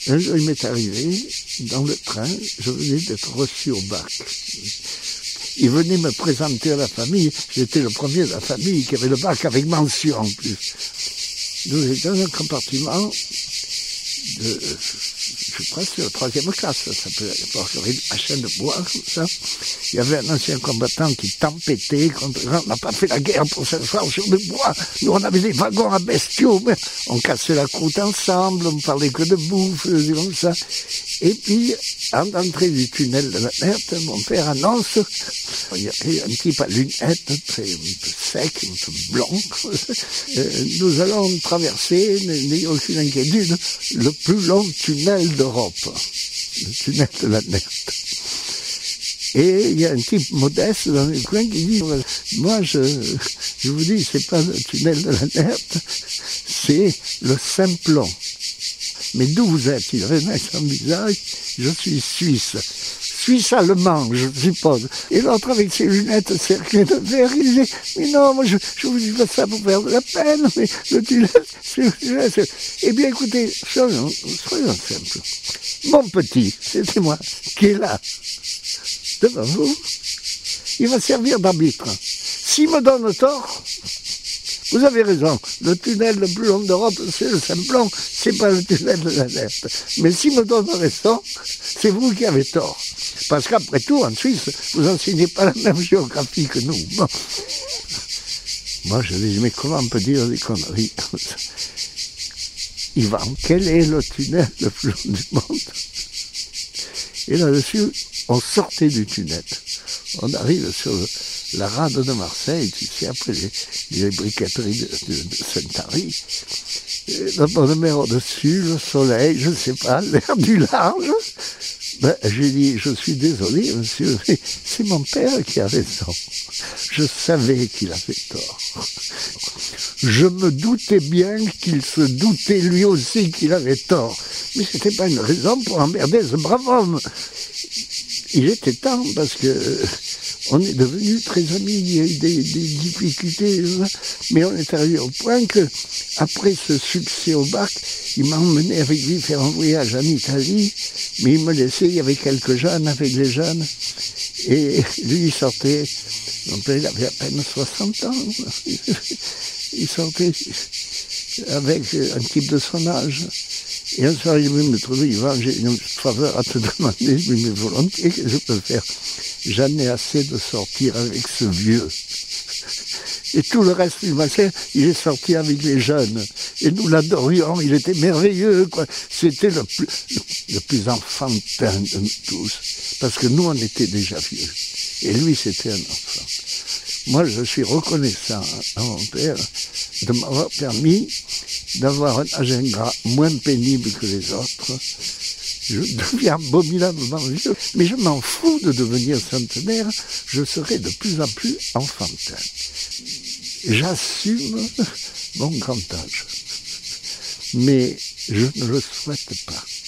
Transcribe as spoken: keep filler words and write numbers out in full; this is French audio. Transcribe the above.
Un jour, il m'est arrivé, dans le train, je venais d'être reçu au bac. Il venait me présenter à la famille. J'étais le premier de la famille qui avait le bac avec mention en plus. Nous étions dans un compartiment de, je crois que c'est la troisième classe, ça s'appelait à l'époque, il y avait une chaîne de bois comme ça. Il y avait un ancien combattant qui tempêtait contre, on n'a pas fait la guerre pour s'asseoir sur du bois. Nous, on avait des wagons à bestiaux, mais on cassait la croûte ensemble, on parlait que de bouffe, comme ça. Et puis, à l'entrée du tunnel de la Nerte, mon père annonce, il y avait un type à lunettes, très un peu sec, un peu blanc. Euh, nous allons traverser, n'ayez aucune inquiétude, le plus long tunnel d'Europe, le tunnel de la Nerte. Et il y a un type modeste dans le coin qui dit, moi je, je vous dis, c'est pas le tunnel de la Nerte, c'est le Simplon. Mais d'où vous êtes? Il avait un accent bizarre. Je suis suisse. Suisse allemand, je suppose. Et l'autre, avec ses lunettes cerclées de verre, il disait, mais non, moi, je, je vous dis pas ça pour faire de la peine, mais le tunnel, c'est le tunnel. C'est... Eh bien, écoutez, soyons, soyons simples. Mon petit, c'était moi, qui est là, devant vous, il va servir d'arbitre. S'il me donne tort, vous avez raison, le tunnel le plus long d'Europe, c'est le Simplon, c'est pas le tunnel de la Nerte. Mais s'il me donne raison, c'est vous qui avez tort. Parce qu'après tout, en Suisse, vous enseignez pas la même géographie que nous. Bon. Moi, je dis, mais comment on peut dire des conneries comme ça? Yvan, quel est le tunnel le plus long du monde? Et là-dessus, on sortait du tunnel. On arrive sur le, la rade de Marseille, tu sais, après les, les briqueteries de, de, de Saint-Henri. La bonne mer au-dessus, le soleil, je ne sais pas, l'air du large. Ben, j'ai dit, je suis désolé, monsieur, mais c'est mon père qui a raison. Je savais qu'il avait tort. Je me doutais bien qu'il se doutait lui aussi qu'il avait tort. Mais c'était pas une raison pour emmerder ce brave homme. Il était temps parce que on est devenus très amis, il y a eu des, des difficultés, mais on est arrivé au point que, après ce succès au bac, il m'a emmené avec lui faire un voyage en Italie, mais il me laissait, il y avait quelques jeunes avec les jeunes, et lui il sortait, mon père il avait à peine soixante ans, il sortait avec un type de son âge. Et un soir, il veut me trouver, Yvan, j'ai une faveur à te demander, je me volontiers, que je peux faire. J'en ai assez de sortir avec ce vieux. Et tout le reste du matin, il est sorti avec les jeunes. Et nous l'adorions, il était merveilleux, quoi. C'était le plus, le, le plus enfantin de nous tous. Parce que nous, on était déjà vieux. Et lui, c'était un enfant. Moi, je suis reconnaissant à mon père de m'avoir permis d'avoir un âge ingrat moins pénible que les autres. Je deviens abominablement vieux, mais je m'en fous de devenir centenaire, je serai de plus en plus enfantin. J'assume mon grand âge, mais je ne le souhaite pas.